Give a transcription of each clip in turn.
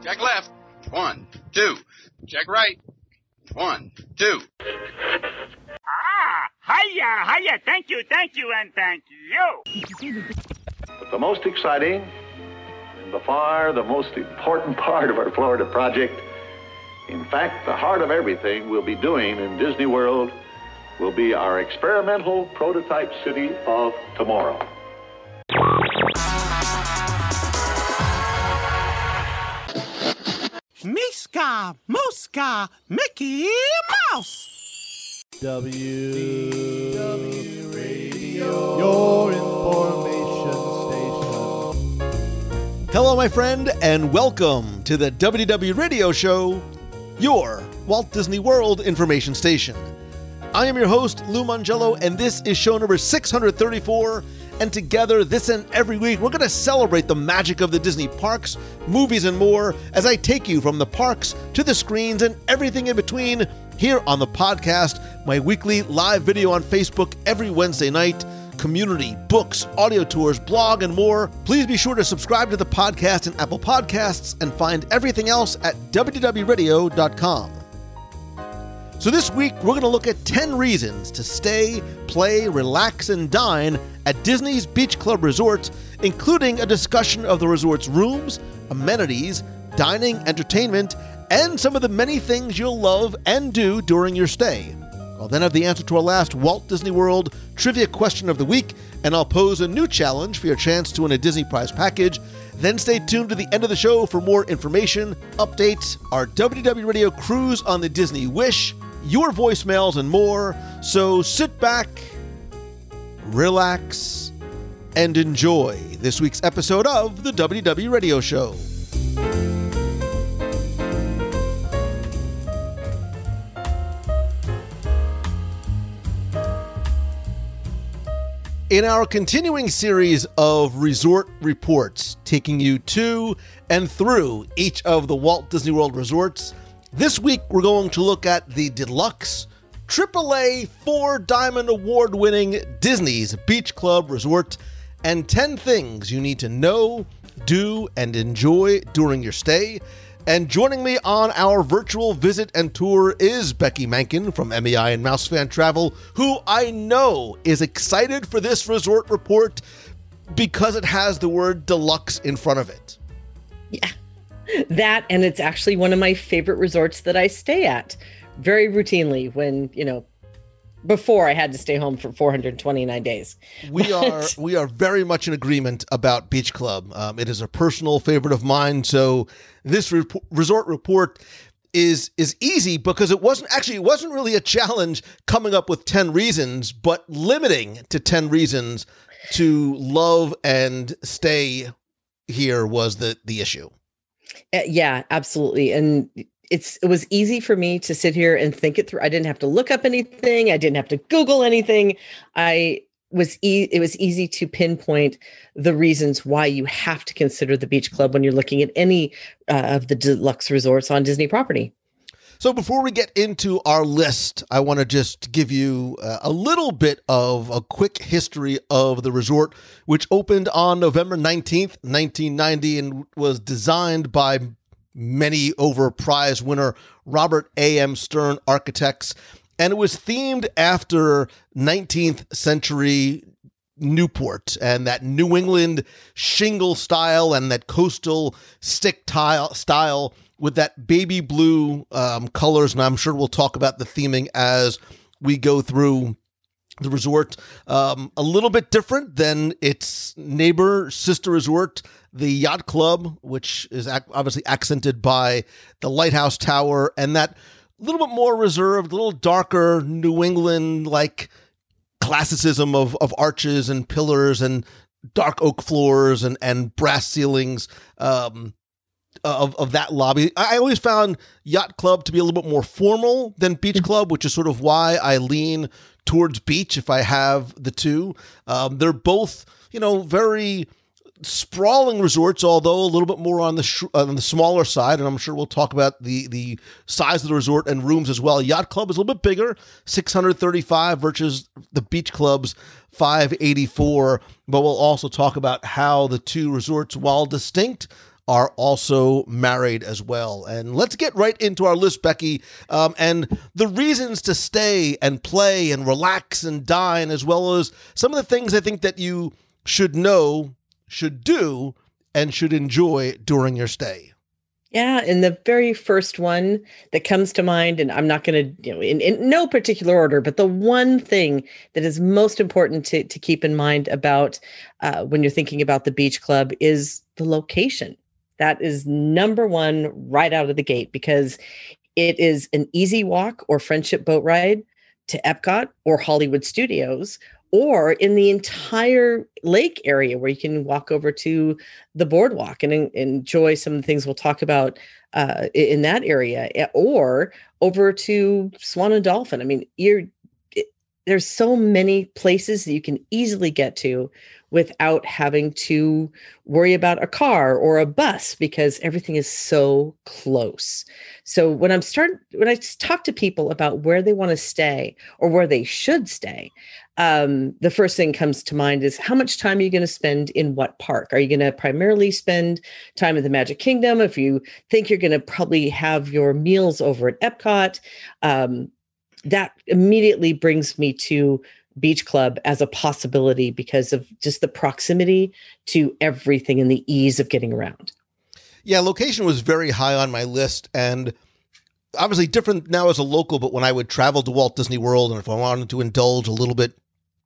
Check left. 1, 2. Check right. 1, 2. Hiya. Thank you, and thank you. But the most exciting and by far the most important part of our Florida project, in fact, the heart of everything we'll be doing in Disney World, will be our experimental prototype city of tomorrow. Miska, Muska, Mickey Mouse. WDW Radio, your information station. Hello, my friend, and welcome to the WDW Radio Show, your Walt Disney World information station. I am your host, Lou Mongello, and this is show number 634. And together, this and every week, we're going to celebrate the magic of the Disney parks, movies, and more as I take you from the parks to the screens and everything in between here on the podcast, my weekly live video on Facebook every Wednesday night, community, books, audio tours, blog, and more. Please be sure to subscribe to the podcast in Apple Podcasts and find everything else at www.radio.com. So this week, we're going to look at 10 reasons to stay, play, relax, and dine at Disney's Beach Club Resort, including a discussion of the resort's rooms, amenities, dining, entertainment, and some of the many things you'll love and do during your stay. I'll then have the answer to our last Walt Disney World trivia question of the week, and I'll pose a new challenge for your chance to win a Disney Prize package. Then stay tuned to the end of the show for more information, updates, our WDW Radio cruise on the Disney Wish, your voicemails, and more. So sit back, relax, and enjoy this week's episode of the WDW Radio Show. In our continuing series of resort reports, taking you to and through each of the Walt Disney World resorts, this week we're going to look at the deluxe, AAA, 4-Diamond Award-winning Disney's Beach Club Resort and 10 things you need to know, do, and enjoy during your stay. And joining me on our virtual visit and tour is Becky Mankin from MEI and Mousefan Travel, who I know is excited for this resort report because it has the word deluxe in front of it. Yeah, that, and it's actually one of my favorite resorts that I stay at very routinely when, before I had to stay home for 429 days. We are very much in agreement about Beach Club. It is a personal favorite of mine. So this resort report is easy because it wasn't really a challenge coming up with 10 reasons, but limiting to 10 reasons to love and stay here was the issue. Yeah, absolutely. And it was easy for me to sit here and think it through. I didn't have to look up anything. I didn't have to Google anything. It was easy to pinpoint the reasons why you have to consider the Beach Club when you're looking at any of the deluxe resorts on Disney property. So before we get into our list, I want to just give you a little bit of a quick history of the resort, which opened on November 19th, 1990, and was designed by many over prize winner Robert A.M. Stern architects. And it was themed after 19th century Newport and that New England shingle style and that coastal stick style with that baby blue colors. And I'm sure we'll talk about the theming as we go through the resort. A little bit different than its neighbor sister resort, the Yacht Club, which is obviously accented by the Lighthouse Tower and that little bit more reserved, a little darker New England-like classicism of arches and pillars and dark oak floors and brass ceilings of that lobby. I always found Yacht Club to be a little bit more formal than Beach Club, which is sort of why I lean towards beach if I have the two. They're both, very sprawling resorts, although a little bit more on the smaller side, and I'm sure we'll talk about the size of the resort and rooms as well. Yacht Club is a little bit bigger, 635 versus the Beach Club's 584, but we'll also talk about how the two resorts, while distinct, are also married as well. And let's get right into our list, Becky, and the reasons to stay and play and relax and dine, as well as some of the things I think that you should know, should do, and should enjoy during your stay. Yeah, and the very first one that comes to mind, and I'm not going to, in no particular order, but the one thing that is most important to keep in mind about when you're thinking about the beach club is the location. That is number one right out of the gate, because it is an easy walk or friendship boat ride to Epcot or Hollywood Studios, or in the entire lake area where you can walk over to the boardwalk and enjoy some of the things we'll talk about in that area, or over to Swan and Dolphin. I mean, there's so many places that you can easily get to without having to worry about a car or a bus, because everything is so close. So when I talk to people about where they want to stay or where they should stay, the first thing comes to mind is, how much time are you going to spend in what park? Are you going to primarily spend time at the Magic Kingdom? If you think you're going to probably have your meals over at Epcot, that immediately brings me to Beach Club as a possibility because of just the proximity to everything and the ease of getting around. Yeah, location was very high on my list, and obviously different now as a local, but when I would travel to Walt Disney World and if I wanted to indulge a little bit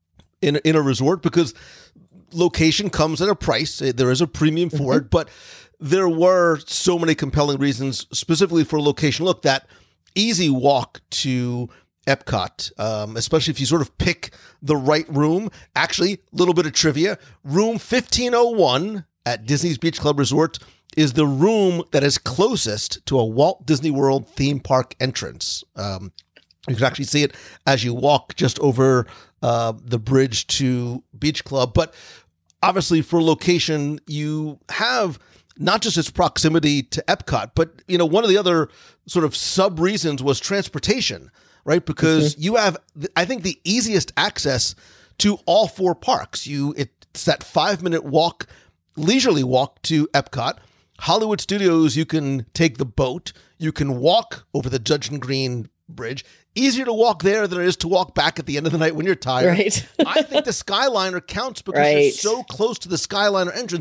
in a resort, because location comes at a price, there is a premium for it, but there were so many compelling reasons specifically for location. Look, that easy walk to Epcot, especially if you sort of pick the right room. Actually, a little bit of trivia. Room 1501 at Disney's Beach Club Resort is the room that is closest to a Walt Disney World theme park entrance. You can actually see it as you walk just over the bridge to Beach Club. But obviously for location, you have not just its proximity to Epcot, but one of the other sort of sub reasons was transportation, right? Because you have, I think, the easiest access to all four parks. It's that 5-minute walk, leisurely walk to Epcot. Hollywood Studios, you can take the boat. You can walk over the Judson Green Bridge. Easier to walk there than it is to walk back at the end of the night when you're tired. Right. I think the Skyliner counts because you're so close to the Skyliner entrance.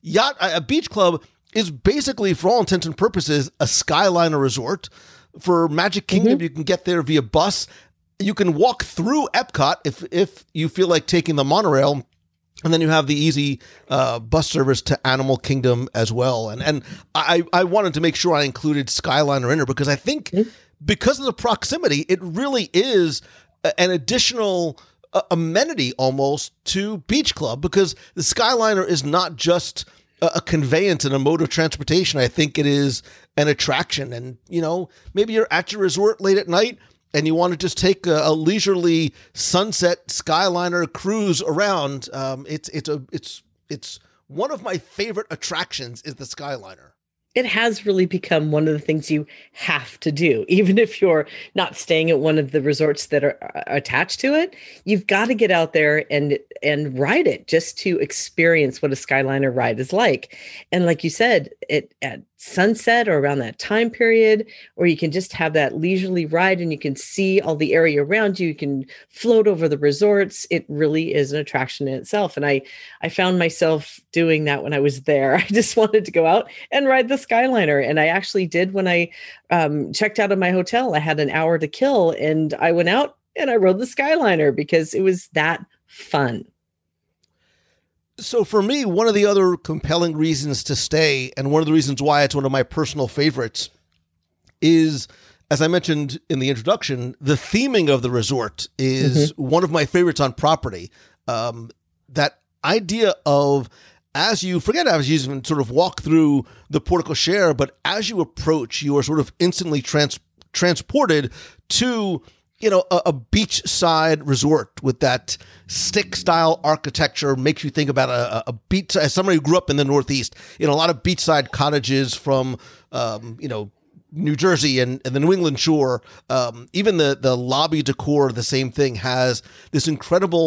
A beach club is basically, for all intents and purposes, a Skyliner resort. For Magic Kingdom, you can get there via bus. You can walk through Epcot if you feel like taking the monorail. And then you have the easy bus service to Animal Kingdom as well. And I wanted to make sure I included Skyliner in there because I think because of the proximity, it really is an additional amenity almost to Beach Club, because the Skyliner is not just a conveyance and a mode of transportation. I think it is an attraction. And, maybe you're at your resort late at night and you want to just take a leisurely sunset Skyliner cruise around. It's one of my favorite attractions is the Skyliner. It has really become one of the things you have to do. Even if you're not staying at one of the resorts that are attached to it, you've got to get out there and ride it just to experience what a Skyliner ride is like. And like you said, at sunset or around that time period, or you can just have that leisurely ride and you can see all the area around you. You can float over the resorts. It really is an attraction in itself. And I found myself doing that when I was there. I just wanted to go out and ride the Skyliner. And I actually did when I checked out of my hotel. I had an hour to kill and I went out and I rode the Skyliner because it was that fun. So for me, one of the other compelling reasons to stay, and one of the reasons why it's one of my personal favorites, is, as I mentioned in the introduction, the theming of the resort is one of my favorites on property. That idea of, as you even sort of walk through the porte cochere, but as you approach, you are sort of instantly transported to a beachside resort with that stick-style architecture. Makes you think about a beach. As somebody who grew up in the Northeast, a lot of beachside cottages from, New Jersey and the New England shore. Even the lobby decor, the same thing, has this incredible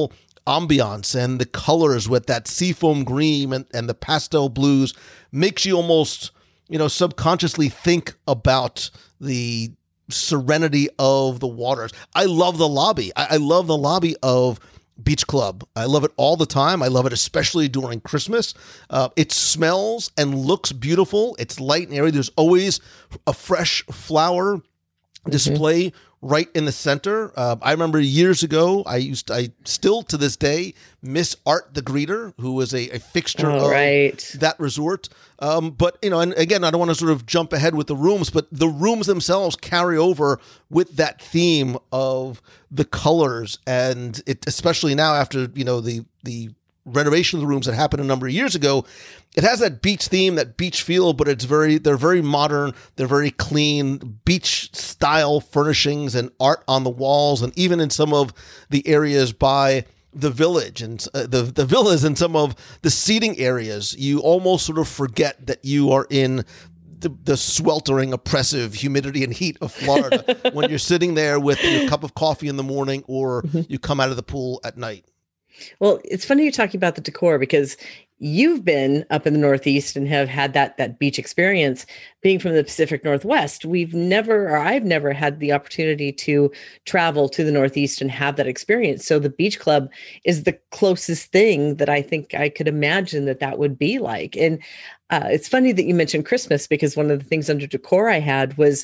ambiance and the colors with that seafoam green and the pastel blues makes you almost, subconsciously think about the serenity of the waters. I love the lobby. I love the lobby of Beach Club. I love it all the time. I love it especially during Christmas. It smells and looks beautiful. It's light and airy. There's always a fresh flower display right in the center. I remember years ago, I still to this day miss Art the Greeter, who was a fixture of that resort. But, and again, I don't want to sort of jump ahead with the rooms, but the rooms themselves carry over with that theme of the colors. And it, especially now after, the renovation of the rooms that happened a number of years ago, it has that beach theme, that beach feel, but they're very modern. They're very clean, beach style furnishings and art on the walls. And even in some of the areas by the village and the villas and some of the seating areas, you almost sort of forget that you are in the sweltering, oppressive humidity and heat of Florida when you're sitting there with your cup of coffee in the morning or you come out of the pool at night. Well, it's funny you're talking about the decor because you've been up in the Northeast and have had that beach experience. Being from the Pacific Northwest, I've never had the opportunity to travel to the Northeast and have that experience. So the Beach Club is the closest thing that I think I could imagine that would be like. And it's funny that you mentioned Christmas because one of the things under decor I had was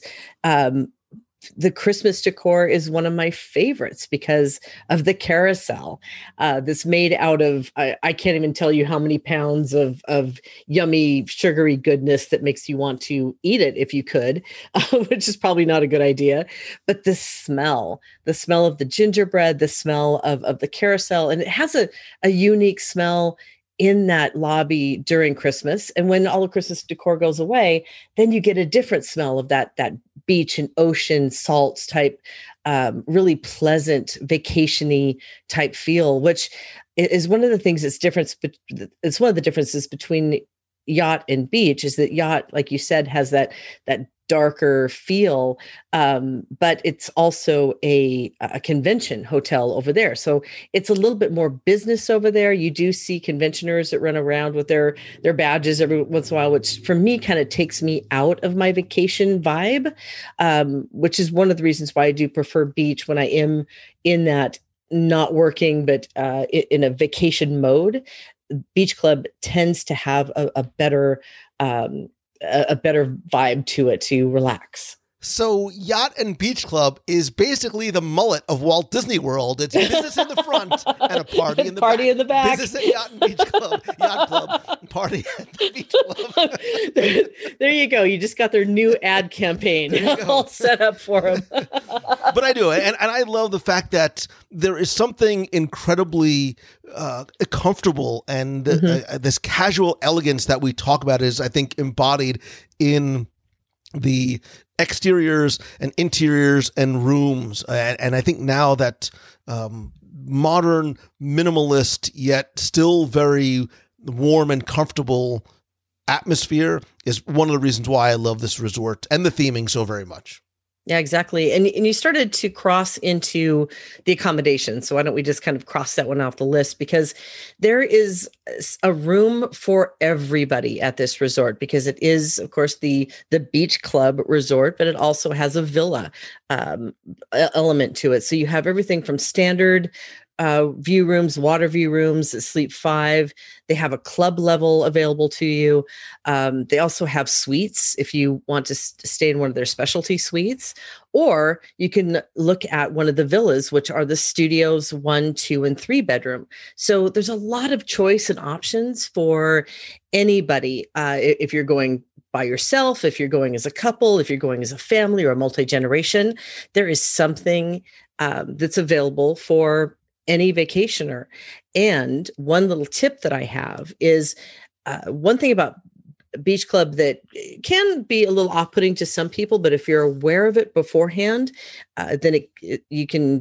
the Christmas decor is one of my favorites because of the carousel that's made out of, I can't even tell you how many pounds of yummy, sugary goodness that makes you want to eat it if you could, which is probably not a good idea. But the smell of the gingerbread, the smell of the carousel, and it has a unique smell in that lobby during Christmas. And when all the Christmas decor goes away, then you get a different smell of that beach and ocean salts type, really pleasant vacation-y type feel, which is one of the things that's different. It's one of the differences between yacht and beach is that yacht, like you said, has that darker feel, but it's also a convention hotel over there. So it's a little bit more business over there. You do see conventioners that run around with their badges every once in a while, which for me kind of takes me out of my vacation vibe, which is one of the reasons why I do prefer beach when I am in that not working, but in a vacation mode. Beach Club tends to have a better vibe to it to relax. So Yacht and Beach Club is basically the mullet of Walt Disney World. It's business in the front and a party in the back. In the back. Business at Yacht and Beach Club. Yacht Club. Party at the Beach Club. There you go. You just got their new ad campaign all set up for them. But I do. And I love the fact that there is something incredibly comfortable and this casual elegance that we talk about is, I think, embodied in the exteriors and interiors and rooms. And I think now that modern, minimalist, yet still very warm and comfortable atmosphere is one of the reasons why I love this resort and the theming so very much. Yeah, exactly. And you started to cross into the accommodation. So why don't we just kind of cross that one off the list? Because there is a room for everybody at this resort, because it is, of course, the Beach Club resort, but it also has a villa element to it. So you have everything from standard view rooms, water view rooms, Sleep 5. They have a club level available to you. They also have suites if you want to stay in one of their specialty suites, or you can look at one of the villas, which are the studios 1, 2, and 3 bedroom. So there's a lot of choice and options for anybody. If you're going by yourself, if you're going as a couple, if you're going as a family or a multi-generation, there is something that's available for any vacationer. And one little tip that I have is one thing about Beach Club that can be a little off-putting to some people, but if you're aware of it beforehand, then you can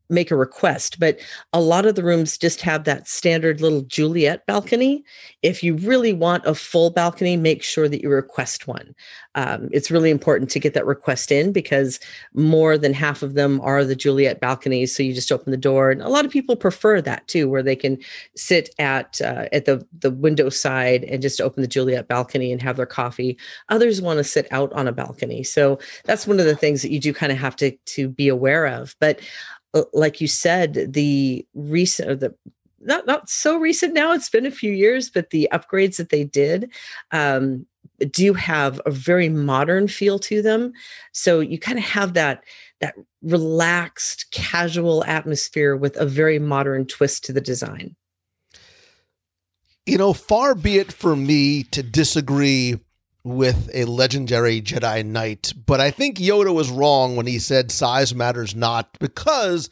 make a request, but a lot of the rooms just have that standard little Juliet balcony. If you really want a full balcony, make sure that you request one. It's really important to get that request in because more than half of them are the Juliet balconies. So you just open the door, and a lot of people prefer that too, where they can sit at the window side and just open the Juliet balcony and have their coffee. Others want to sit out on a balcony. So that's one of the things that you do kind of have to be aware of. But like you said, the recent, the not so recent now, it's been a few years, but the upgrades that they did do have a very modern feel to them. So you kind of have that relaxed, casual atmosphere with a very modern twist to the design. You know, far be it for me to disagree with a legendary Jedi Knight, but I think Yoda was wrong when he said size matters not, because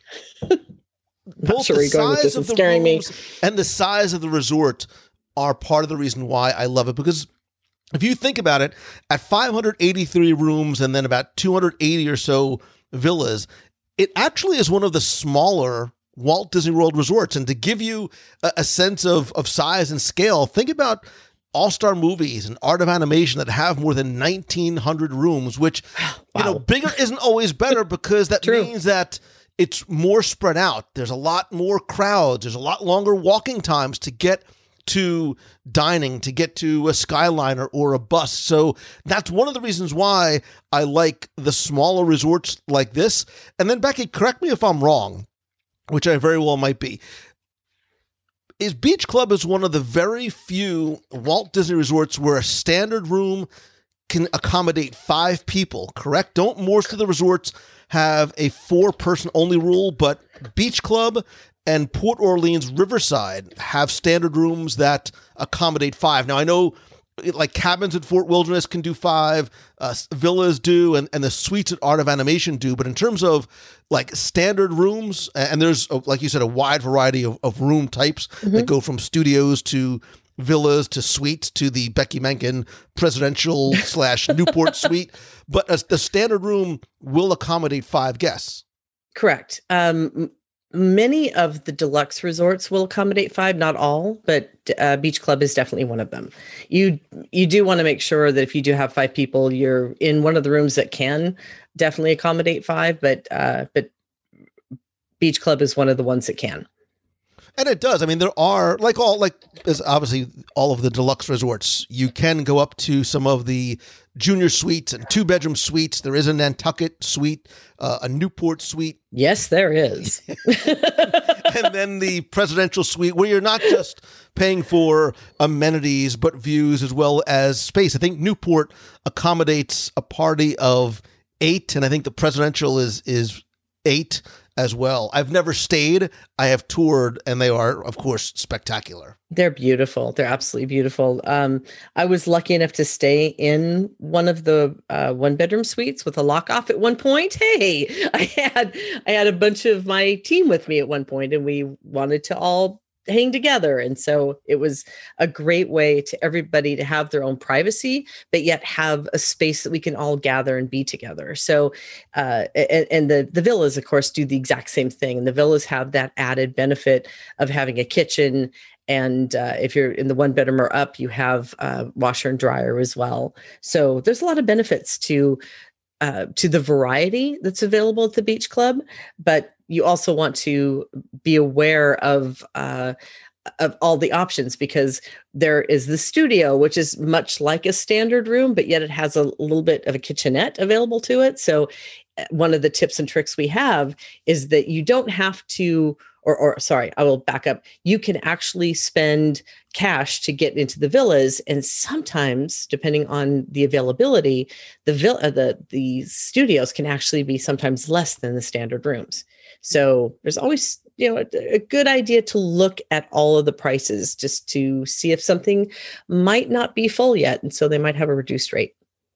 both the size of the rooms and the size of the resort are part of the reason why I love it. Because if you think about it, at 583 rooms and then about 280 or so villas, it actually is one of the smaller Walt Disney World resorts. And to give you a sense of size and scale, think about All-Star Movies and Art of Animation that have more than 1,900 rooms, which, you know, bigger isn't always better, because that means that it's more spread out. There's a lot more crowds. There's a lot longer walking times to get to dining, to get to a Skyliner or a bus. So that's one of the reasons why I like the smaller resorts like this. And then, Becky, correct me if I'm wrong, which I very well might be. Beach Club is one of the very few Walt Disney resorts where a standard room can accommodate 5 people, correct? Don't most of the resorts have a 4-person only rule, but Beach Club and Port Orleans Riverside have standard rooms that accommodate 5. Now, I know like cabins at Fort Wilderness can do 5, villas do, and the suites at Art of Animation do. But in terms of like standard rooms, and there's, like you said, a wide variety of room types that go from studios to villas to suites to the Becky Menken presidential / Newport suite. But the standard room will accommodate 5 guests. Correct. Many of the deluxe resorts will accommodate 5, not all, but Beach Club is definitely one of them. You do want to make sure that if you do have 5 people, you're in one of the rooms that can definitely accommodate 5, but Beach Club is one of the ones that can. And it does. I mean, there are as obviously all of the deluxe resorts, you can go up to some of the junior suites and 2-bedroom suites. There is a Nantucket suite, a Newport suite. Yes, there is. And then the presidential suite, where you're not just paying for amenities, but views as well as space. I think Newport accommodates a party of 8, and I think the presidential is 8 as well. I've never stayed. I have toured, and they are, of course, spectacular. They're beautiful. They're absolutely beautiful. I was lucky enough to stay in one of the 1-bedroom suites with a lock off at one point. Hey, I had a bunch of my team with me at one point, and we wanted to all hang together. And so it was a great way to everybody to have their own privacy, but yet have a space that we can all gather and be together. So, and the villas, of course, do the exact same thing. And the villas have that added benefit of having a kitchen. And if you're in the 1-bedroom or up, you have washer and dryer as well. So there's a lot of benefits to the variety that's available at the Beach Club, but you also want to be aware of all the options, because there is the studio, which is much like a standard room, but yet it has a little bit of a kitchenette available to it. So one of the tips and tricks we have is that you don't have to, sorry, I will back up. You can actually spend cash to get into the villas. And sometimes, depending on the availability, the studios can actually be sometimes less than the standard rooms. So there's always, a good idea to look at all of the prices just to see if something might not be full yet. And so they might have a reduced rate.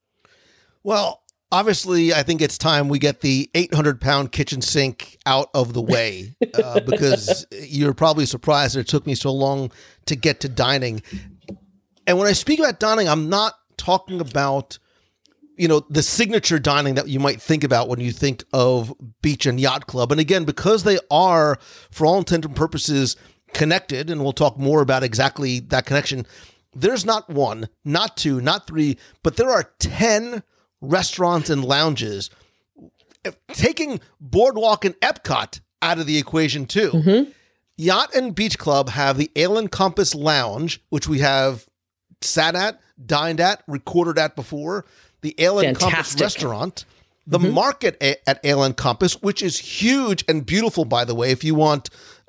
Well, obviously, I think it's time we get the 800-pound kitchen sink out of the way, because you're probably surprised that it took me so long to get to dining. And when I speak about dining, I'm not talking about the signature dining that you might think about when you think of Beach and Yacht Club. And again, because they are, for all intents and purposes, connected, and we'll talk more about exactly that connection, there's not one, not two, not three, but there are 10 restaurants and lounges. Taking Boardwalk and Epcot out of the equation too. Mm-hmm. Yacht and Beach Club have the Ale and Compass Lounge, which we have sat at, dined at, recorded at before. The Ale and Compass Restaurant, the market at Ale and Compass, which is huge and beautiful, by the way, if you want,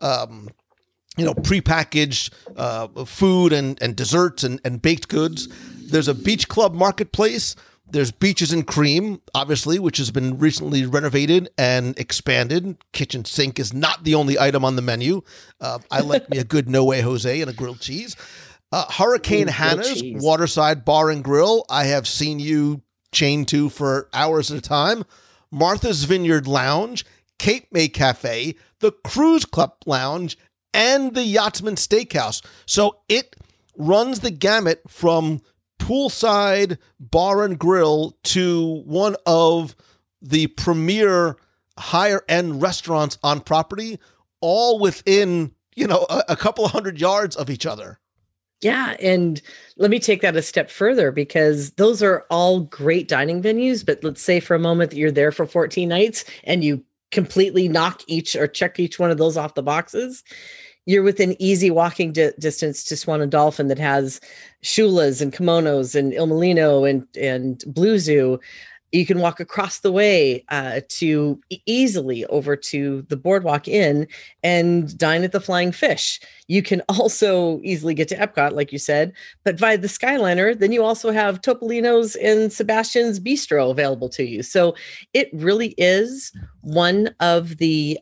prepackaged food and desserts and baked goods. There's a Beach Club marketplace. There's Beaches and Cream, obviously, which has been recently renovated and expanded. Kitchen sink is not the only item on the menu. I like me a good No Way Jose and a grilled cheese. Hurricane Hannah's Waterside Bar and Grill. I have seen you chained to for hours at a time. Martha's Vineyard Lounge, Cape May Cafe, the Cruise Club Lounge, and the Yachtsman Steakhouse. So it runs the gamut from poolside bar and grill to one of the premier higher end restaurants on property, all within, a couple of 100 yards of each other. Yeah. And let me take that a step further, because those are all great dining venues. But let's say for a moment that you're there for 14 nights and you completely knock each or check each one of those off the boxes. You're within easy walking distance to Swan and Dolphin that has Shula's and Kimonos and Il Molino and Blue Zoo. You can walk across the way to easily over to the Boardwalk Inn and dine at the Flying Fish. You can also easily get to Epcot, like you said, but via the Skyliner, then you also have Topolino's and Sebastian's Bistro available to you. So it really is one of the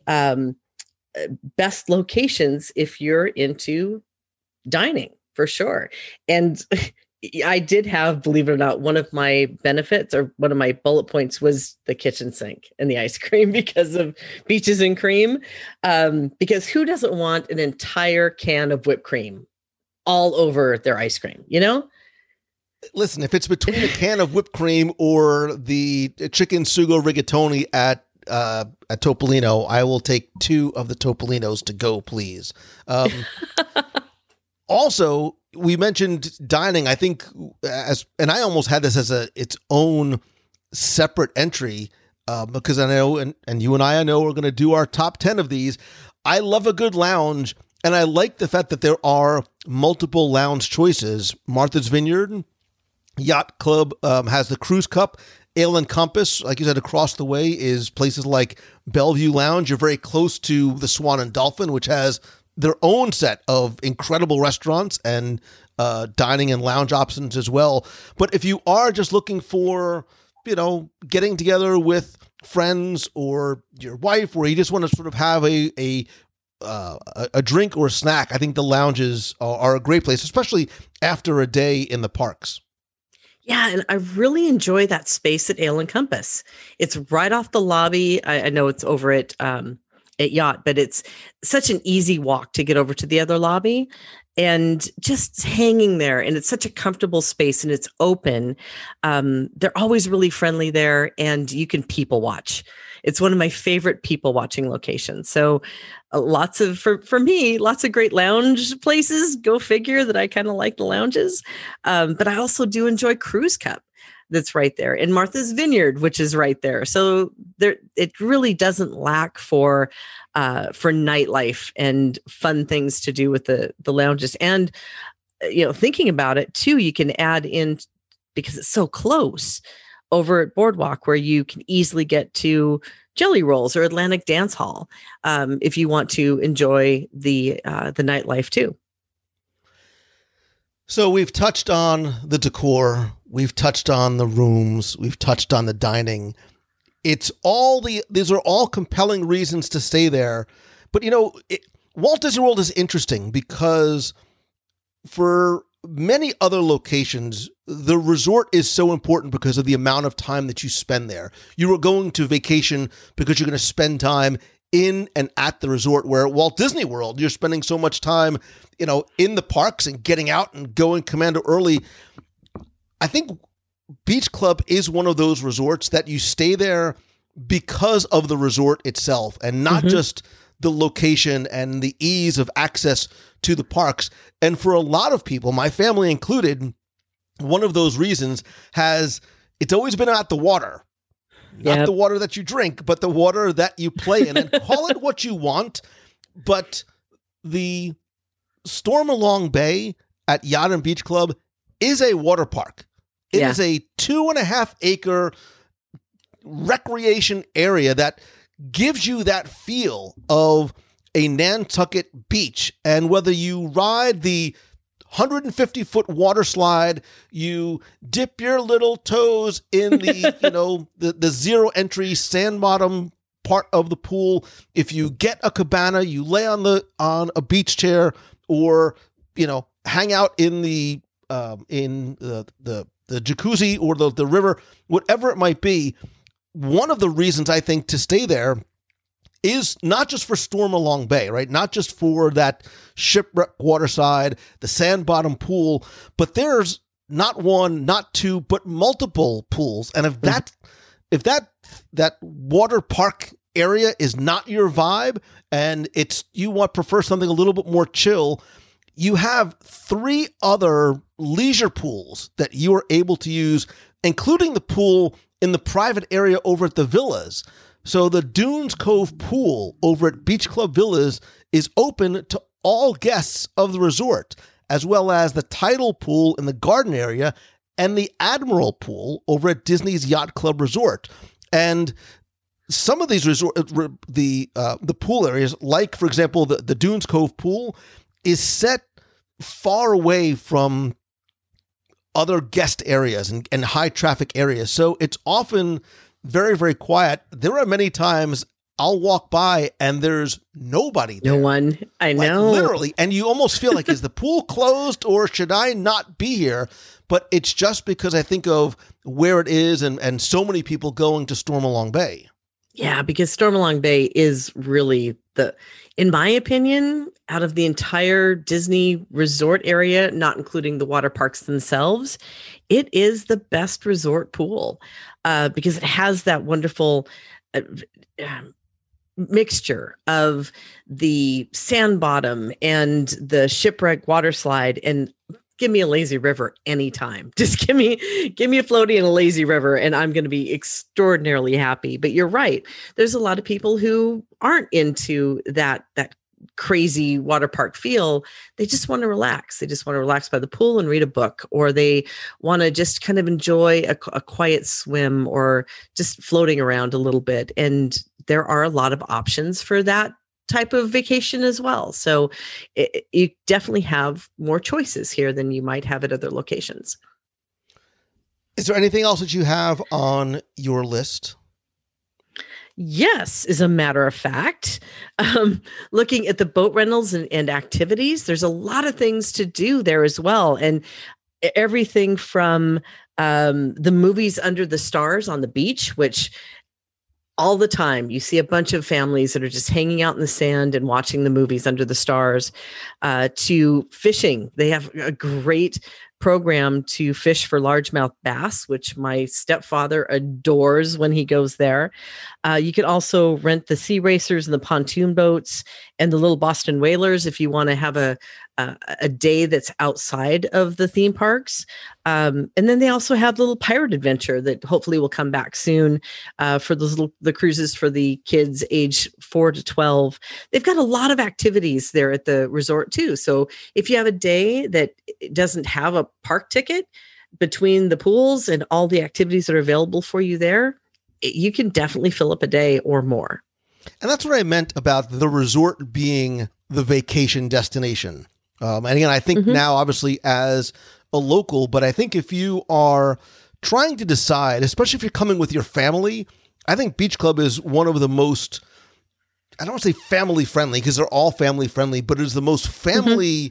best locations if you're into dining, for sure. And I did have, believe it or not, one of my benefits or one of my bullet points was the kitchen sink and the ice cream because of Beaches and Cream. Because who doesn't want an entire can of whipped cream all over their ice cream, Listen, if it's between a can of whipped cream or the chicken sugo rigatoni at Topolino, I will take 2 of the Topolinos to go, please. Also, we mentioned dining. I think and I almost had this as its own separate entry because I know, and you and I know we're going to do our top 10 of these. I love a good lounge, and I like the fact that there are multiple lounge choices. Martha's Vineyard Yacht Club has the Cruise Cup. Ale and Compass, like you said, across the way is places like Bellevue Lounge. You're very close to the Swan and Dolphin, which has their own set of incredible restaurants and dining and lounge options as well. But if you are just looking for, getting together with friends or your wife, or you just want to sort of have a drink or a snack, I think the lounges are a great place, especially after a day in the parks. Yeah, and I really enjoy that space at Ale and Compass. It's right off the lobby. I know it's over at Yacht, but it's such an easy walk to get over to the other lobby and just hanging there. And it's such a comfortable space and it's open. They're always really friendly there, and you can people watch. It's one of my favorite people watching locations. So for me, lots of great lounge places. Go figure that I kind of like the lounges. But I also do enjoy Cruise Cup that's right there, and Martha's Vineyard, which is right there. So it really doesn't lack for nightlife and fun things to do with the lounges. And, thinking about it too, you can add in, because it's so close, over at Boardwalk, where you can easily get to Jelly Rolls or Atlantic Dance Hall if you want to enjoy the nightlife too. So we've touched on the decor, we've touched on the rooms, we've touched on the dining. These are all compelling reasons to stay there. But Walt Disney World is interesting because for many other locations, the resort is so important because of the amount of time that you spend there. You are going to vacation because you're going to spend time in and at the resort, where at Walt Disney World, you're spending so much time, in the parks and getting out and going commando early. I think Beach Club is one of those resorts that you stay there because of the resort itself and not just the location and the ease of access to the parks. And for a lot of people, my family included, one of those reasons it's always been at the water. Not the water that you drink, but the water that you play in. And call it what you want, but the Stormalong Bay at Yacht and Beach Club is a water park. It is a 2.5 acre recreation area that gives you that feel of a Nantucket beach. And whether you ride the 150-foot water slide, you dip your little toes in the, the zero entry sand bottom part of the pool. If you get a cabana, you lay on a beach chair, or, hang out in the jacuzzi or the river, whatever it might be. One of the reasons I think to stay there is not just for Stormalong Bay, right? Not just for that shipwreck waterside, the sand bottom pool, but there's not one, not two, but multiple pools. And if that water park area is not your vibe, and prefer something a little bit more chill, you have 3 other leisure pools that you are able to use, including the pool in the private area over at the villas. So the Dunes Cove pool over at Beach Club Villas is open to all guests of the resort, as well as the tidal pool in the garden area and the Admiral pool over at Disney's Yacht Club Resort. And some of these the pool areas, like, for example, the Dunes Cove pool, is set far away from other guest areas and high traffic areas. So it's often very, very quiet. There are many times I'll walk by and there's nobody there. No one. I know. Literally. And you almost feel like, is the pool closed or should I not be here? But it's just because I think of where it is and so many people going to Stormalong Bay. Yeah, because Stormalong Bay is really in my opinion, out of the entire Disney resort area, not including the water parks themselves, it is the best resort pool because it has that wonderful mixture of the sand bottom and the shipwreck water slide. And give me a lazy river anytime. Just give me a floaty and a lazy river, and I'm going to be extraordinarily happy. But you're right. There's a lot of people who aren't into that crazy water park feel. They just want to relax. They just want to relax by the pool and read a book, or they want to just kind of enjoy a quiet swim or just floating around a little bit. And there are a lot of options for that type of vacation as well. So you definitely have more choices here than you might have at other locations. Is there anything else that you have on your list? Yes, as a matter of fact, looking at the boat rentals and activities, there's a lot of things to do there as well. And everything from the movies under the stars on the beach, which all the time you see a bunch of families that are just hanging out in the sand and watching the movies under the stars, to fishing. They have a great program to fish for largemouth bass, which my stepfather adores when he goes there. You can also rent the sea racers and the pontoon boats and the little Boston whalers if you want to have a day that's outside of the theme parks. And then they also have the little pirate adventure that hopefully will come back soon for the cruises for the kids age 4 to 12. They've got a lot of activities there at the resort too. So if you have a day that doesn't have a park ticket, between the pools and all the activities that are available for you there, you can definitely fill up a day or more. And that's what I meant about the resort being the vacation destination. And again, I think now, obviously, as a local, but I think if you are trying to decide, especially if you're coming with your family, I think Beach Club is one of the most, I don't want to say family friendly because they're all family friendly, but it is the most family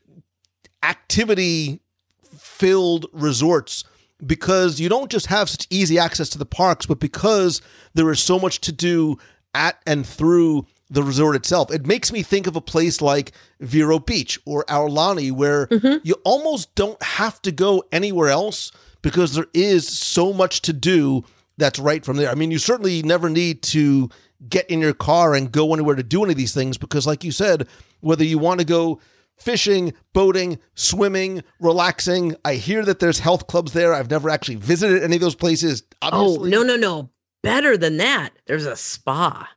activity filled resorts, because you don't just have such easy access to the parks, but because there is so much to do at and through the resort itself. It makes me think of a place like Vero Beach or Aulani, where you almost don't have to go anywhere else because there is so much to do that's right from there. I mean, you certainly never need to get in your car and go anywhere to do any of these things because, like you said, whether you want to go fishing, boating, swimming, relaxing, I hear that there's health clubs there. I've never actually visited any of those places. Obviously. Oh, no. Better than that. There's a spa.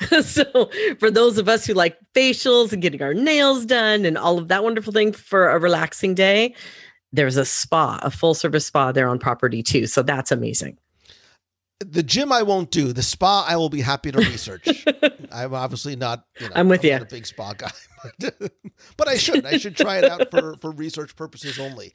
So for those of us who like facials and getting our nails done and all of that wonderful thing for a relaxing day, there's a spa, a full service spa there on property too. So that's amazing. The gym I won't do. The spa I will be happy to research. I'm obviously not. I'm with you. Not a big spa guy, but I should. I should try it out for research purposes only.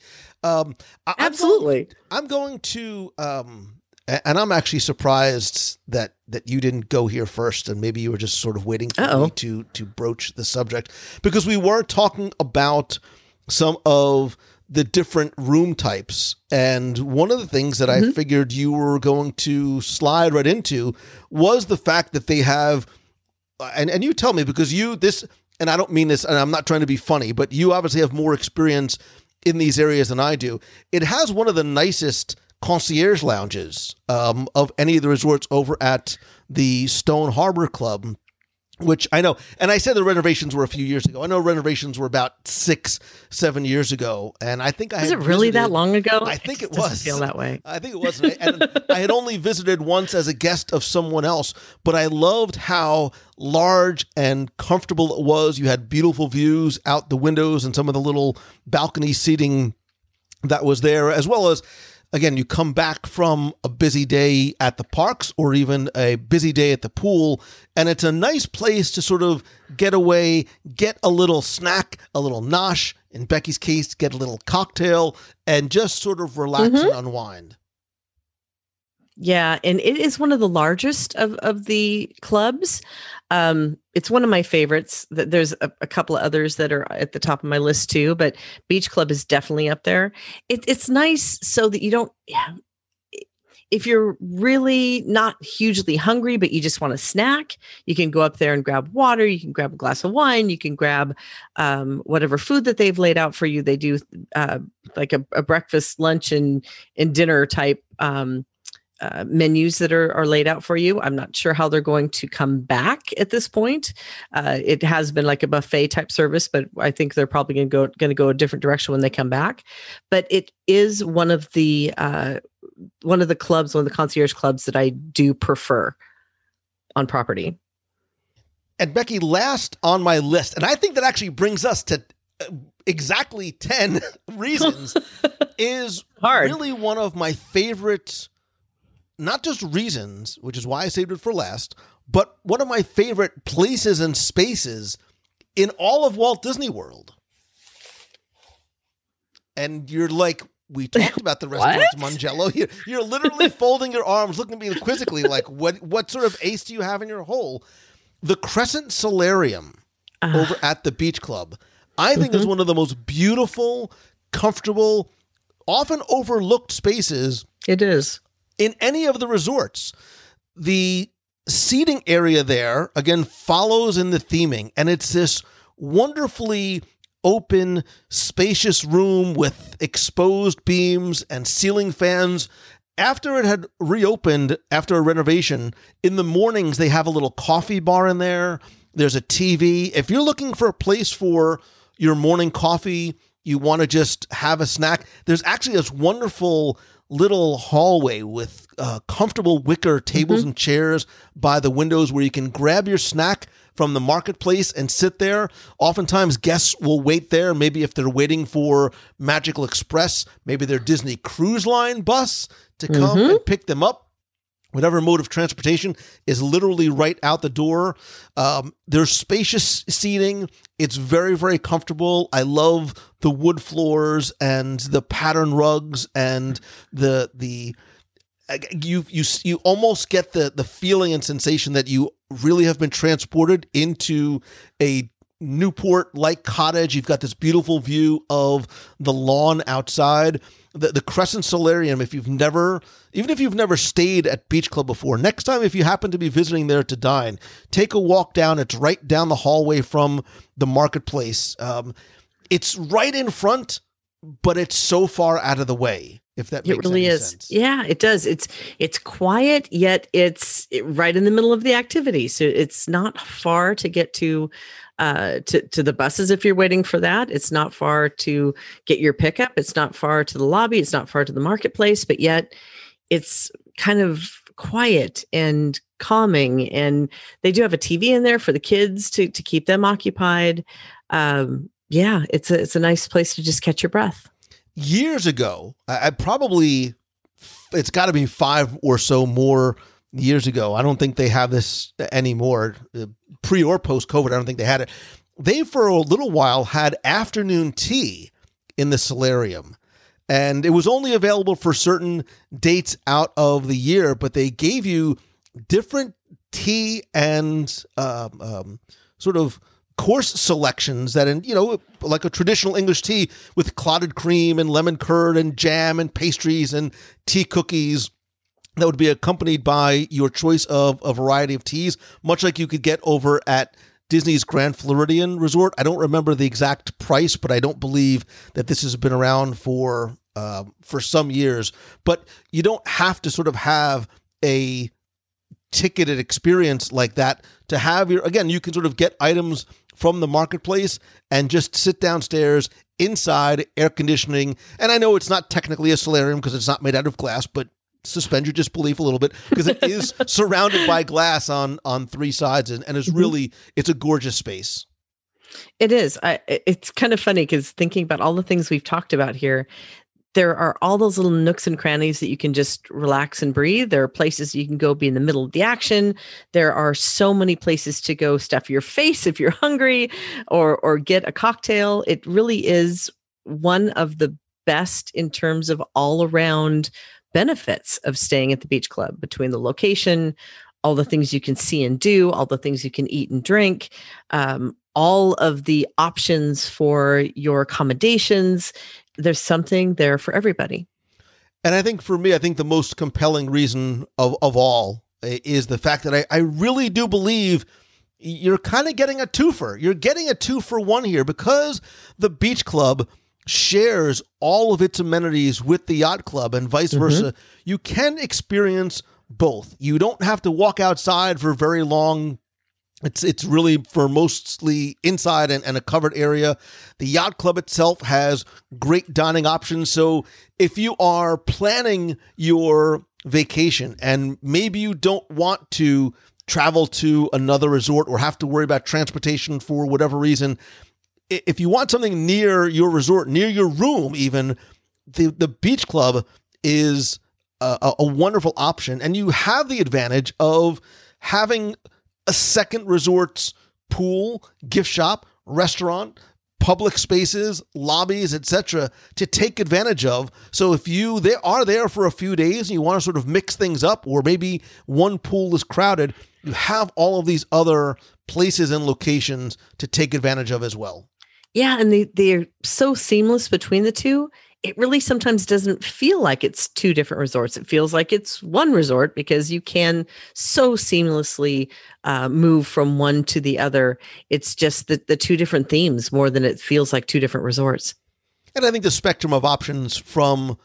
Absolutely. I'm going to. And I'm actually surprised that you didn't go here first, and maybe you were just sort of waiting for me to broach the subject, because we were talking about some of the different room types, and one of the things that I figured you were going to slide right into was the fact that they have, and you tell me, because and I don't mean this, and I'm not trying to be funny, but you obviously have more experience in these areas than I do. It has one of the nicest concierge lounges of any of the resorts over at the Stone Harbor Club, which I know, and I said the renovations were a few years ago. I know renovations were about 6-7 years ago, and I think was it really that long ago? I think it doesn't was. Feel that way. I think it was, and I had only visited once as a guest of someone else, but I loved how large and comfortable it was. You had beautiful views out the windows and some of the little balcony seating that was there, as well as, again, you come back from a busy day at the parks or even a busy day at the pool, and it's a nice place to sort of get away, get a little snack, a little nosh, in Becky's case, get a little cocktail, and just sort of relax and unwind. Yeah, and it is one of the largest of the clubs. It's one of my favorites. There's a couple of others that are at the top of my list too, but Beach Club is definitely up there. It's nice so that you don't, if you're really not hugely hungry, but you just want a snack, you can go up there and grab water. You can grab a glass of wine. You can grab whatever food that they've laid out for you. They do like a breakfast, lunch, and dinner type menus that are laid out for you. I'm not sure how they're going to come back at this point. It has been like a buffet type service, but I think they're probably going to go a different direction when they come back. But it is one of the clubs, one of the concierge clubs that I do prefer on property. And Becky, last on my list, and I think that actually brings us to exactly 10 reasons, is really one of my favorite, not just reasons, which is why I saved it for last, but one of my favorite places and spaces in all of Walt Disney World. And you're like, we talked about the restaurants, Mangello. You're literally folding your arms, looking at me quizzically, like, what sort of ace do you have in your hole? The Crescent Solarium over at the Beach Club, I think is one of the most beautiful, comfortable, often overlooked spaces. It is. In any of the resorts. The seating area there, again, follows in the theming, and it's this wonderfully open, spacious room with exposed beams and ceiling fans. After it had reopened, after a renovation, in the mornings they have a little coffee bar in there. There's a TV. If you're looking for a place for your morning coffee, you want to just have a snack, there's actually this wonderful little hallway with comfortable wicker tables and chairs by the windows where you can grab your snack from the marketplace and sit there. Oftentimes guests will wait there. Maybe if they're waiting for Magical Express, maybe their Disney Cruise Line bus to come and pick them up. Whatever mode of transportation is literally right out the door. There's spacious seating. It's very, very comfortable. I love the wood floors and the pattern rugs and you almost get the feeling and sensation that you really have been transported into a Newport-like cottage. You've got this beautiful view of the lawn outside. The Crescent Solarium, even if you've never stayed at Beach Club before, next time if you happen to be visiting there to dine, take a walk down. It's right down the hallway from the marketplace. It's right in front but it's so far out of the way, if that makes It really any is. sense. Yeah, it does. It's quiet, yet it's right in the middle of the activity. So it's not far to get to the buses if you're waiting for that. It's not far to get your pickup. It's not far to the lobby. It's not far to the marketplace, but yet it's kind of quiet and calming. And they do have a TV in there for the kids to keep them occupied. Yeah, it's a nice place to just catch your breath. Years ago, it's got to be 5 or so more years ago. I don't think they have this anymore. Pre or post COVID, I don't think they had it. They, for a little while, had afternoon tea in the solarium. And it was only available for certain dates out of the year, but they gave you different tea and sort of course selections that, like a traditional English tea with clotted cream and lemon curd and jam and pastries and tea cookies that would be accompanied by your choice of a variety of teas, much like you could get over at Disney's Grand Floridian Resort. I don't remember the exact price, but I don't believe that this has been around for some years. But you don't have to sort of have a ticketed experience like that to have you can sort of get items from the marketplace and just sit downstairs inside, air conditioning. And I know it's not technically a solarium because it's not made out of glass, but suspend your disbelief a little bit because it is surrounded by glass on 3 sides and it's really, it's a gorgeous space. It is. It's kind of funny because thinking about all the things we've talked about here, there are all those little nooks and crannies that you can just relax and breathe. There are places you can go be in the middle of the action. There are so many places to go stuff your face if you're hungry or get a cocktail. It really is one of the best in terms of all around benefits of staying at the beach club, between the location, all the things you can see and do, all the things you can eat and drink, all of the options for your accommodations. There's something there for everybody. And I think for me, the most compelling reason of all is the fact that I really do believe you're kind of getting a twofer. You're getting a 2-for-1 here because the beach club shares all of its amenities with the yacht club and vice versa. You can experience both. You don't have to walk outside for very long. It's really for mostly inside and a covered area. The yacht club itself has great dining options. So if you are planning your vacation and maybe you don't want to travel to another resort or have to worry about transportation for whatever reason, if you want something near your resort, near your room even, the beach club is a wonderful option. And you have the advantage of having a second resort's pool, gift shop, restaurant, public spaces, lobbies, etc. to take advantage of. So if they are there for a few days and you want to sort of mix things up, or maybe one pool is crowded, you have all of these other places and locations to take advantage of as well. Yeah, and they're so seamless between the two. It really sometimes doesn't feel like it's 2 different resorts. It feels like it's one resort because you can so seamlessly move from one to the other. It's just the 2 different themes more than it feels like 2 different resorts. And I think the spectrum of options from,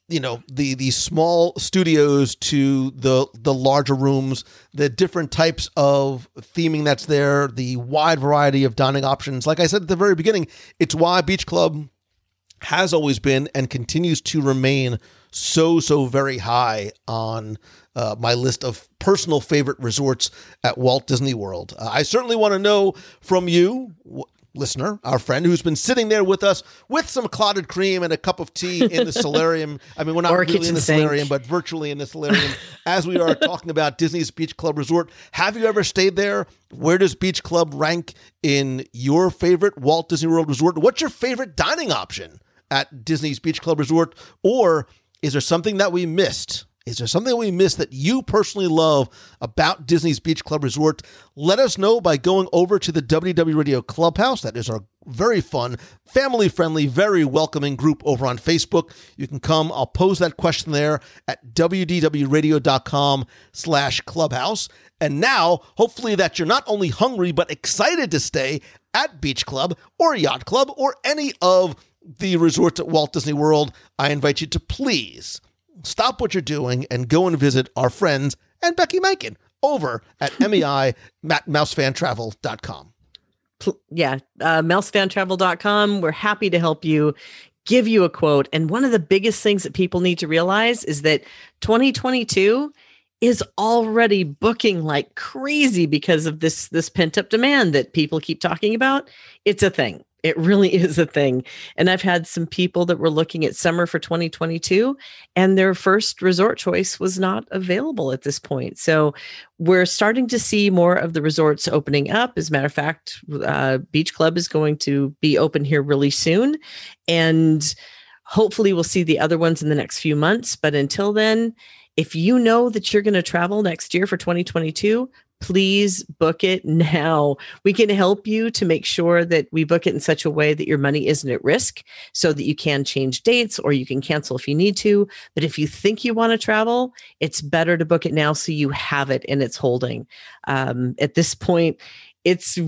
the small studios to the larger rooms, the different types of theming that's there, the wide variety of dining options. Like I said at the very beginning, it's why Beach Club has always been and continues to remain so very high on my list of personal favorite resorts at Walt Disney World. I certainly want to know from you, listener, our friend who's been sitting there with us with some clotted cream and a cup of tea in the solarium. I mean, we're not really in the solarium, but virtually in the solarium as we are talking about Disney's Beach Club Resort. Have you ever stayed there? Where does Beach Club rank in your favorite Walt Disney World resort? What's your favorite dining option at Disney's Beach Club Resort? Or is there something that we missed? Is there something we missed that you personally love about Disney's Beach Club Resort? Let us know by going over to the WDW Radio Clubhouse. That is our very fun, family-friendly, very welcoming group over on Facebook. You can come. I'll pose that question there at wdwradio.com/clubhouse. And now, hopefully that you're not only hungry, but excited to stay at Beach Club or Yacht Club or any of the resorts at Walt Disney World, I invite you to please stop what you're doing and go and visit our friends and Becky Mankin over at mousefantravel.com. Yeah, mousefantravel.com. We're happy to help you, give you a quote. And one of the biggest things that people need to realize is that 2022 is already booking like crazy because of this pent-up demand that people keep talking about. It's a thing. It really is a thing. And I've had some people that were looking at summer for 2022 and their first resort choice was not available at this point. So we're starting to see more of the resorts opening up. As a matter of fact, Beach Club is going to be open here really soon. And hopefully we'll see the other ones in the next few months. But until then, if you know that you're going to travel next year for 2022, please book it now. We can help you to make sure that we book it in such a way that your money isn't at risk so that you can change dates or you can cancel if you need to. But if you think you want to travel, it's better to book it now so you have it in its holding. At this point, it's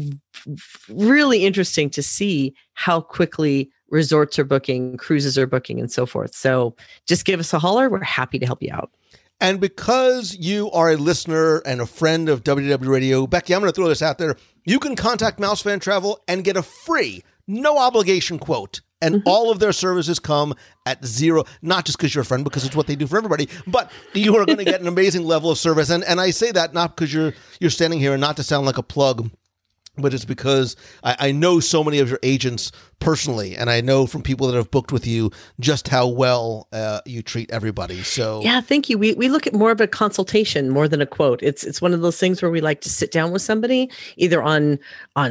really interesting to see how quickly resorts are booking, cruises are booking, and so forth. So just give us a holler. We're happy to help you out. And because you are a listener and a friend of WDW Radio, Becky, I'm going to throw this out there. You can contact Mouse Fan Travel and get a free, no obligation quote. And all of their services come at zero, not just because you're a friend, because it's what they do for everybody, but you are going to get an amazing level of service. And I say that not because you're standing here and not to sound like a plug, but it's because I know so many of your agents personally, and I know from people that have booked with you just how well you treat everybody. So yeah, thank you. We look at more of a consultation more than a quote. It's one of those things where we like to sit down with somebody either on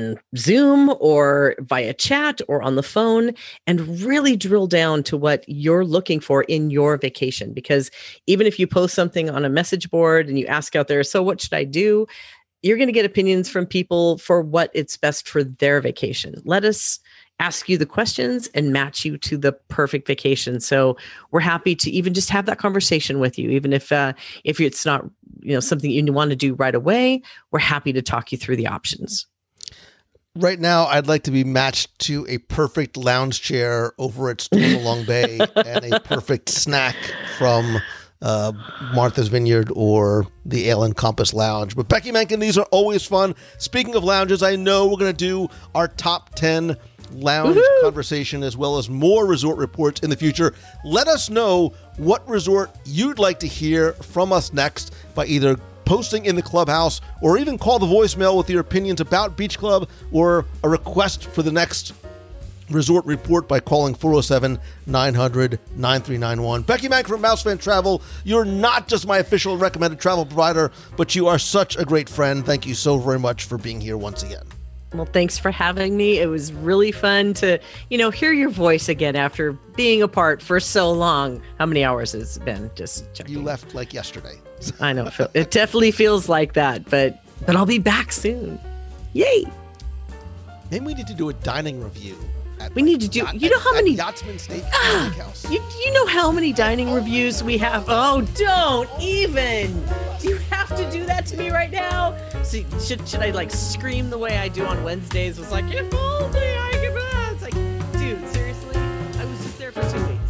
Zoom or via chat or on the phone and really drill down to what you're looking for in your vacation. Because even if you post something on a message board and you ask out there, so what should I do? You're going to get opinions from people for what it's best for their vacation. Let us ask you the questions and match you to the perfect vacation. So we're happy to even just have that conversation with you. Even if it's not, something you want to do right away, we're happy to talk you through the options. Right now, I'd like to be matched to a perfect lounge chair over at Storm Long Bay and a perfect snack from Martha's Vineyard or the Ale and Compass Lounge. But Becky Mankin, these are always fun. Speaking of lounges, I know we're going to do our top 10 lounge conversation as well as more resort reports in the future. Let us know what resort you'd like to hear from us next by either posting in the clubhouse or even call the voicemail with your opinions about Beach Club or a request for the next resort report by calling 407-900-9391. Becky Mankin from Mouse Fan Travel. You're not just my official recommended travel provider, but you are such a great friend. Thank you so very much for being here once again. Well, thanks for having me. It was really fun to, hear your voice again after being apart for so long. How many hours has it been? Just checking. You left like yesterday. I know. It definitely feels like that, but I'll be back soon. Yay. Maybe we need to do a dining review. We need to do. You know how many Yachtsman Steakhouse. You know how many dining reviews we have? Oh, don't even. Do you have to do that to me right now? So should I scream the way I do on Wednesdays? Was like, if only I could. It's like, dude, seriously, I was just there for 2 weeks.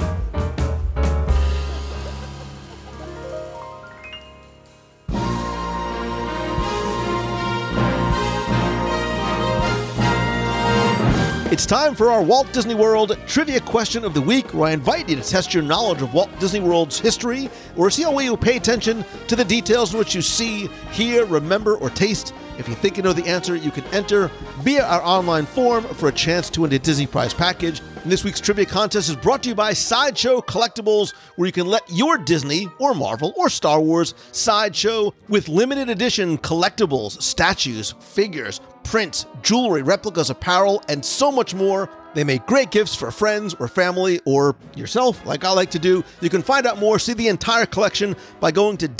It's time for our Walt Disney World Trivia Question of the Week, where I invite you to test your knowledge of Walt Disney World's history or see how well you pay attention to the details in which you see, hear, remember, or taste. If you think you know the answer, you can enter via our online form for a chance to win a Disney Prize package. And this week's trivia contest is brought to you by Sideshow Collectibles, where you can let your Disney or Marvel or Star Wars sideshow with limited edition collectibles, statues, figures, prints, jewelry, replicas, apparel, and so much more. They make great gifts for friends or family or yourself, like I like to do. You can find out more, see the entire collection by going to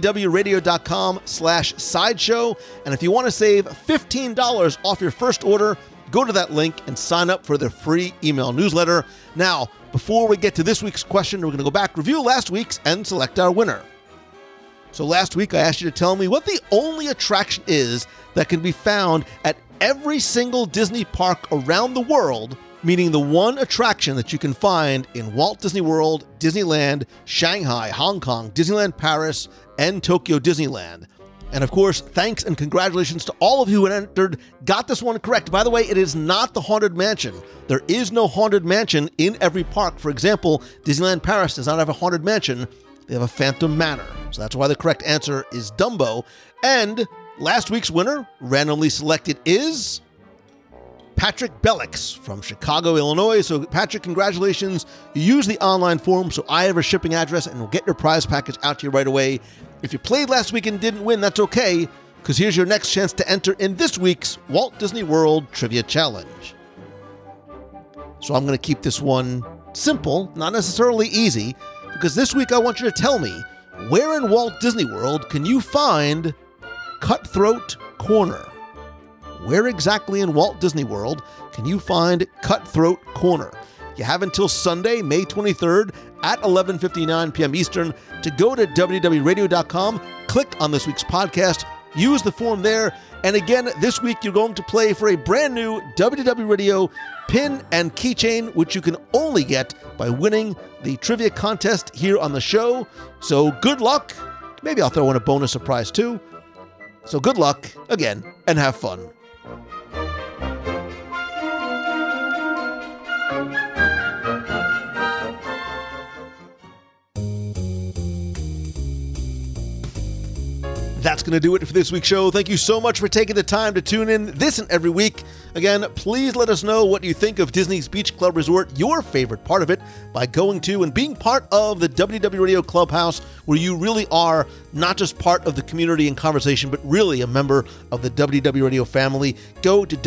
wdwradio.com/sideshow. And if you want to save $15 off your first order, go to that link and sign up for their free email newsletter. Now, before we get to this week's question, we're going to go back, review last week's, and select our winner. So last week, I asked you to tell me what the only attraction is that can be found at every single Disney park around the world meaning the one attraction that you can find in Walt Disney World, Disneyland, Shanghai, Hong Kong, Disneyland Paris, and Tokyo Disneyland. And of course, thanks and congratulations to all of you who entered, got this one correct. By the way, it is not the Haunted Mansion. There is no Haunted Mansion in every park. For example, Disneyland Paris does not have a Haunted Mansion. They have a Phantom Manor. So that's why the correct answer is Dumbo. And last week's winner, randomly selected, is Patrick Bellix from Chicago, Illinois. So Patrick, congratulations. You use the online form, so I have a shipping address and we'll get your prize package out to you right away. If you played last week and didn't win, that's okay, because here's your next chance to enter in this week's Walt Disney World Trivia Challenge. So I'm going to keep this one simple, not necessarily easy, because this week I want you to tell me, where in Walt Disney World can you find Cutthroat Corner? Where exactly in Walt Disney World can you find Cutthroat Corner? You have until Sunday, May 23rd at 11:59 p.m. Eastern to go to www.radio.com, click on this week's podcast, use the form there, and again, this week you're going to play for a brand new WDW Radio pin and keychain, which you can only get by winning the trivia contest here on the show. So good luck. Maybe I'll throw in a bonus surprise too. So good luck again and have fun. That's going to do it for this week's show. Thank you so much for taking the time to tune in this and every week. Again, please let us know what you think of Disney's Beach Club Resort, your favorite part of it, by going to and being part of the WDW Radio Clubhouse, where you really are not just part of the community and conversation, but really a member of the WDW Radio family. Go to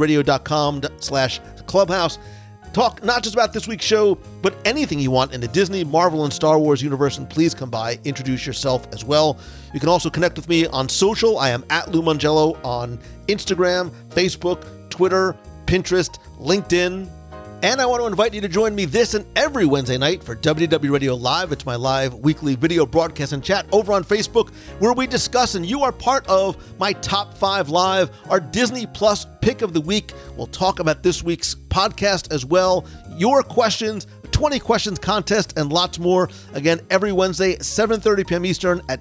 www.radio.com/clubhouse. Talk not just about this week's show, but anything you want in the Disney, Marvel, and Star Wars universe, and please come by, introduce yourself as well. You can also connect with me on social. I am at Lou Mongello on Instagram, Facebook, Twitter, Pinterest, LinkedIn. And I want to invite you to join me this and every Wednesday night for WDW Radio Live. It's my live weekly video broadcast and chat over on Facebook, where we discuss, and you are part of my Top 5 Live, our Disney Plus Pick of the Week. We'll talk about this week's podcast as well, your questions, 20 questions contest, and lots more. Again, every Wednesday, 7:30 p.m. Eastern at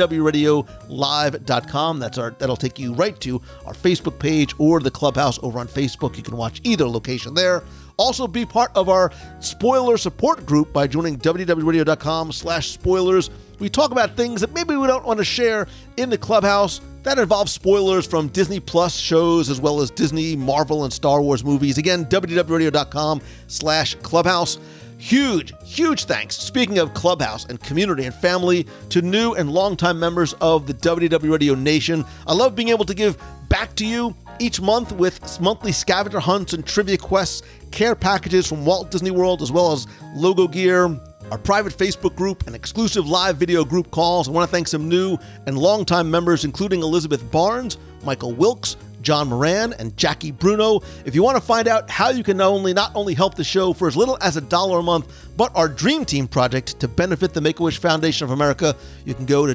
www.radiolive.com. That'll take you right to our Facebook page or the Clubhouse over on Facebook. You can watch either location there. Also, be part of our spoiler support group by joining www.radio.com/spoilers. We talk about things that maybe we don't want to share in the Clubhouse. That involves spoilers from Disney Plus shows as well as Disney, Marvel, and Star Wars movies. Again, www.radio.com/clubhouse. Huge thanks, speaking of Clubhouse and community and family, to new and longtime members of the WDW Radio Nation. I love being able to give back to you each month with monthly scavenger hunts and trivia quests, care packages from Walt Disney World, as well as logo gear, our private Facebook group, and exclusive live video group calls. I want to thank some new and longtime members, including Elizabeth Barnes, Michael Wilkes, John Moran, and Jackie Bruno. If you want to find out how you can not only help the show for as little as $1 a month, but our Dream Team project to benefit the Make-A-Wish Foundation of America, you can go to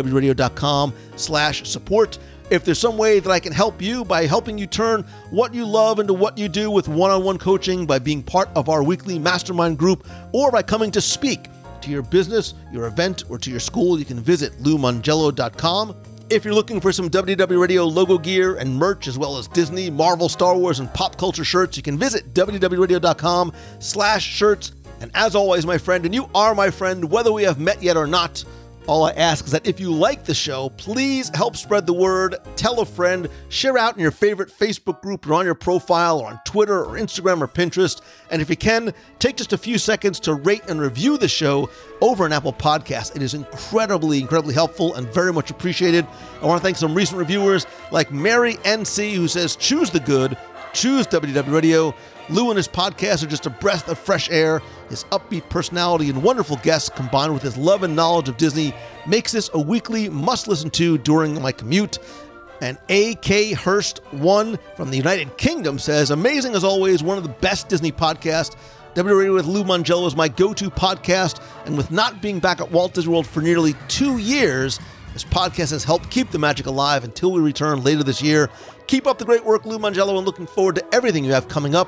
www.radio.com/support. If there's some way that I can help you by helping you turn what you love into what you do with one-on-one coaching, by being part of our weekly mastermind group, or by coming to speak to your business, your event, or to your school, you can visit LouMongello.com. If you're looking for some WDW Radio logo gear and merch, as well as Disney, Marvel, Star Wars, and pop culture shirts, you can visit www.radio.com/shirts. And as always, my friend, and you are my friend, whether we have met yet or not, all I ask is that if you like the show, please help spread the word, tell a friend, share out in your favorite Facebook group or on your profile or on Twitter or Instagram or Pinterest. And if you can, take just a few seconds to rate and review the show over an Apple Podcast. It is incredibly helpful and very much appreciated. I want to thank some recent reviewers like Mary NC, who says, choose the good, choose WDW Radio. Lou and his podcast are just a breath of fresh air. His upbeat personality and wonderful guests, combined with his love and knowledge of Disney, makes this a weekly must-listen to during my commute. And A.K. Hurst 1 from the United Kingdom says, amazing as always, one of the best Disney podcasts. WDW Radio with Lou Mongello is my go-to podcast, and with not being back at Walt Disney World for nearly 2 years, this podcast has helped keep the magic alive until we return later this year. Keep up the great work, Lou Mongello, and looking forward to everything you have coming up.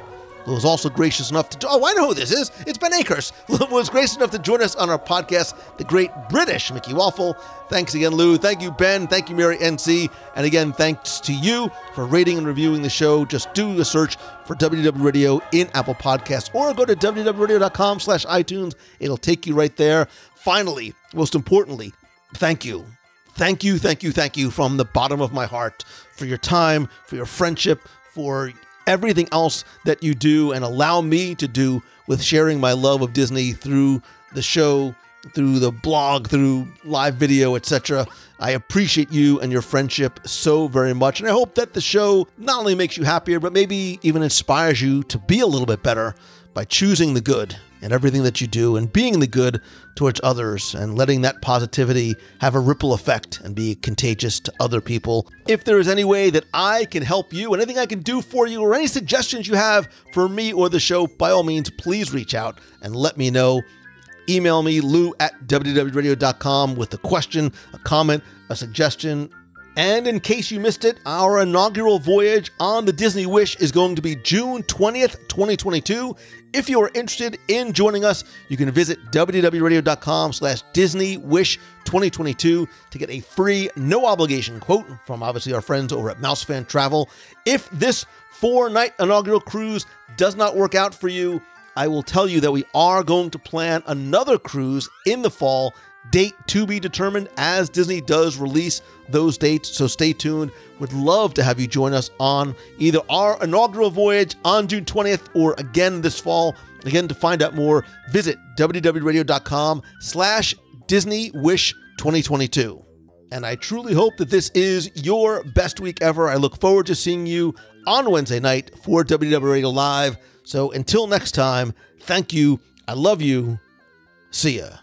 who was also gracious enough to... Oh, I know who this is. It's Ben Akers, who was gracious enough to join us on our podcast, The Great British Mickey Waffle. Thanks again, Lou. Thank you, Ben. Thank you, Mary NC. And again, thanks to you for rating and reviewing the show. Just do a search for WDW Radio in Apple Podcasts or go to www.radio.com/iTunes. It'll take you right there. Finally, most importantly, thank you. Thank you, thank you, thank you from the bottom of my heart for your time, for your friendship, for everything else that you do and allow me to do with sharing my love of Disney through the show, through the blog, through live video, etc. I appreciate you and your friendship so very much. And I hope that the show not only makes you happier, but maybe even inspires you to be a little bit better by choosing the good in everything that you do and being the good towards others and letting that positivity have a ripple effect and be contagious to other people. If there is any way that I can help you, anything I can do for you, or any suggestions you have for me or the show, by all means, please reach out and let me know. Email me, lou@wwradio.com, with a question, a comment, a suggestion. And in case you missed it, our inaugural voyage on the Disney Wish is going to be June 20th, 2022. If you are interested in joining us, you can visit www.com/DisneyWish2022 to get a free, no obligation quote from obviously our friends over at MouseFan Travel. If this 4-night inaugural cruise does not work out for you, I will tell you that we are going to plan another cruise in the fall, date to be determined as Disney does release those dates, so stay tuned. Would love to have you join us on either our inaugural voyage on June 20th or again this fall. Again, to find out more, visit www.com/DisneyWish2022. And I truly hope that this is your best week ever. I look forward to seeing you on Wednesday night for WDW Radio Live. So until next time, thank you. I love you. See ya.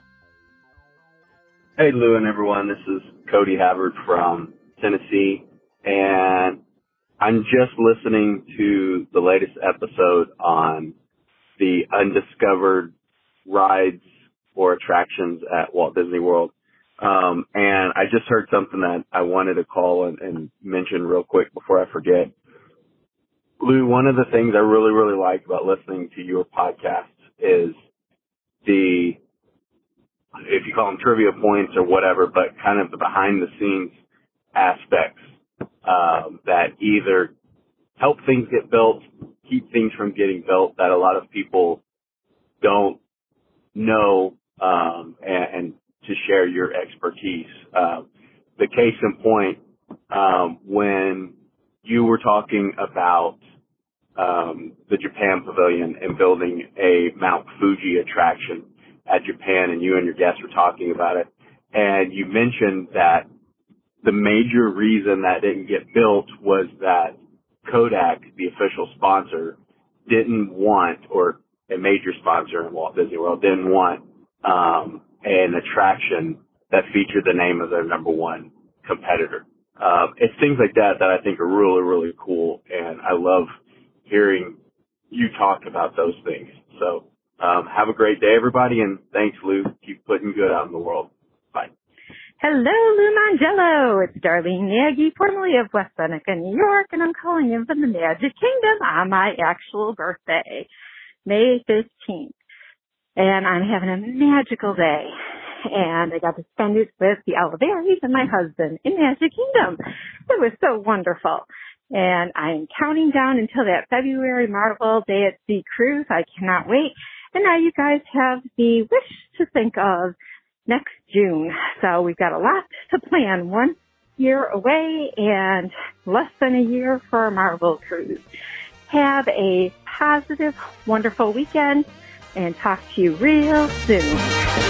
Hey, Lou and everyone. This is Cody Havard from Tennessee, and I'm just listening to the latest episode on the undiscovered rides or attractions at Walt Disney World. And I just heard something that I wanted to call and mention real quick before I forget. Lou, one of the things I really, really like about listening to your podcasts is the, if you call them trivia points or whatever, but kind of the behind the scenes aspects that either help things get built, keep things from getting built, that a lot of people don't know, and to share your expertise. The case in point, when you were talking about the Japan Pavilion and building a Mount Fuji attraction at Japan, and you and your guests were talking about it, and you mentioned that the major reason that didn't get built was that Kodak, the official sponsor, didn't want, or a major sponsor in Walt Disney World, didn't want an attraction that featured the name of their number one competitor. It's things like that that I think are really, really cool, and I love hearing you talk about those things. So have a great day, everybody, and thanks, Lou. Keep putting good out in the world. Bye. Hello, Lou Mangello. It's Darlene Nagy, formerly of West Seneca, New York, and I'm calling in from the Magic Kingdom on my actual birthday, May 15th. And I'm having a magical day. And I got to spend it with the Oliveris and my husband in Magic Kingdom. It was so wonderful. And I'm counting down until that February Marvel Day at Sea cruise. I cannot wait. And now you guys have the Wish to think of next June. So we've got a lot to plan. 1 year away and less than a year for our Marvel cruise. Have a positive, wonderful weekend and talk to you real soon.